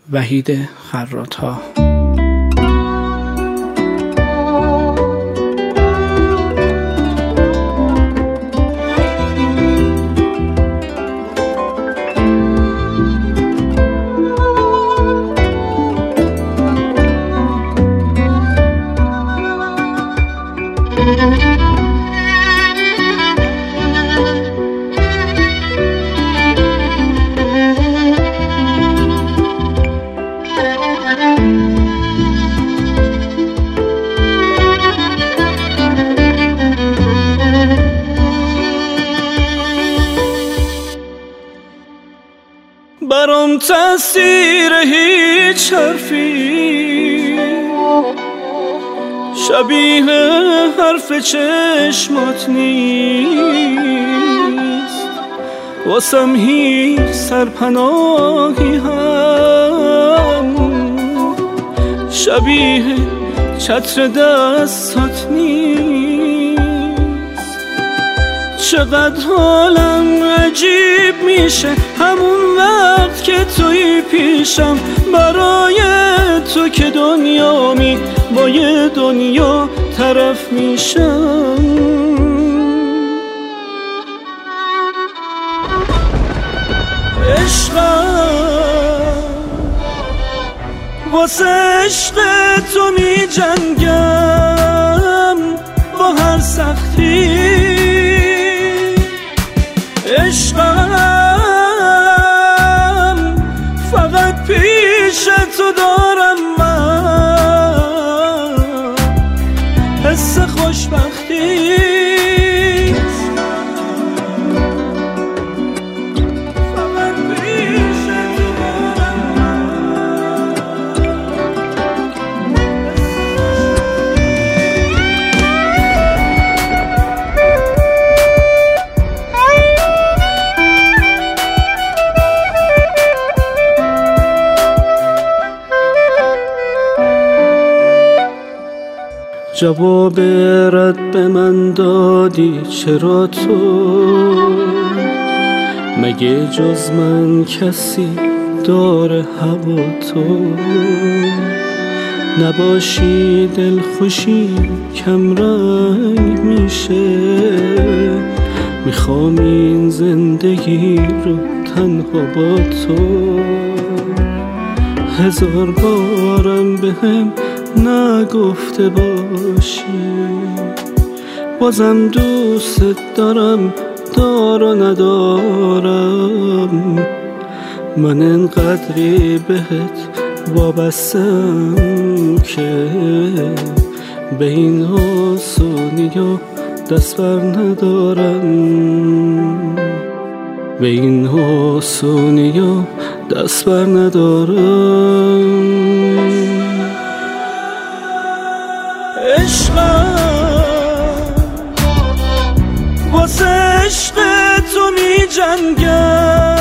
وحید خراط‌ها. برام تأثیر هیچ حرفی شبیه حرف چشمات نیست، واسم هیچ سرپناهی هم شبیه چتر دستات نیست. چقدر حالم عجیب میشه همون وقت که توی پیشم، برای تو که دنیامی با یه دنیا طرف میشم. عشقم واسه عشق تو می جنگم با هر سختی. عشقم فقط پیش تو دارم من حس خوشبختی. جواب رد به من دادی چرا تو؟ مگه جز من کسی داره هوا تو؟ نباشی دلخوشی کم رنگ میشه، میخوام این زندگی رو تنها با تو. هزار بارم بهم نگفته باشی، بازم دوست دارم دار و ندارم. من انقدری بهت وابستم که به این آسونی و دست بر ندارم، به این آسونی و دست بر ندارم. عشقم، واسه عشق تو می جنگم